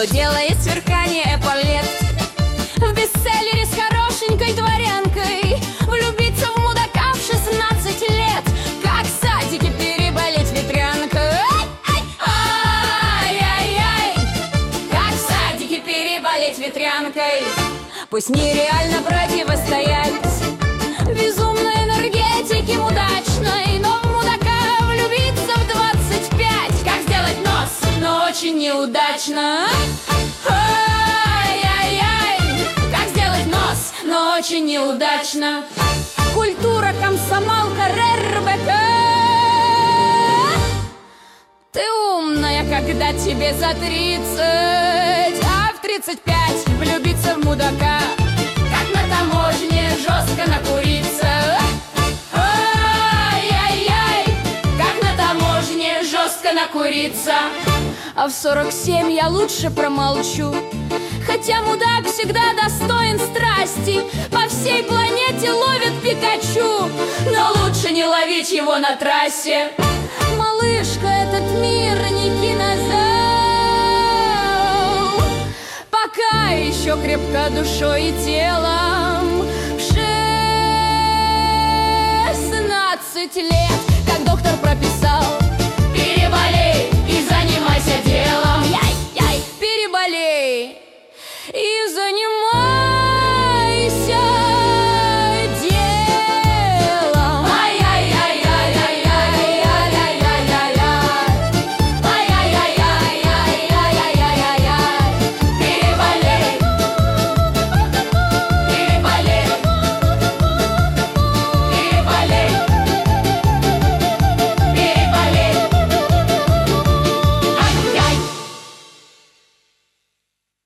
то делает сверкание эполет. В бестселлере с хорошенькой дворянкой влюбиться в мудака в 16 лет. Как в садике переболеть ветрянкой. Ай-яй-яй, как в садике переболеть ветрянкой. Пусть нереально противостоять безумной энергетике мудачной, но в мудака влюбиться в 25. Как сделать нос, но очень неудачно. Ай-яй-яй, как сделать нос, но очень неудачно. Культура, комсомолка, РБК. Ты умная, когда тебе за 30, а в 35 влюбиться в мудака. Как на таможне жестко накуриться. Ай-яй-яй, как на таможне жестко накуриться. А в 47 я лучше промолчу, хотя мудак всегда достоин страсти. По всей планете ловят Пикачу, но лучше не ловить его на трассе. Малышка, этот мир не кинозал, пока еще крепка душой и телом. В 16 лет, как доктор прописал,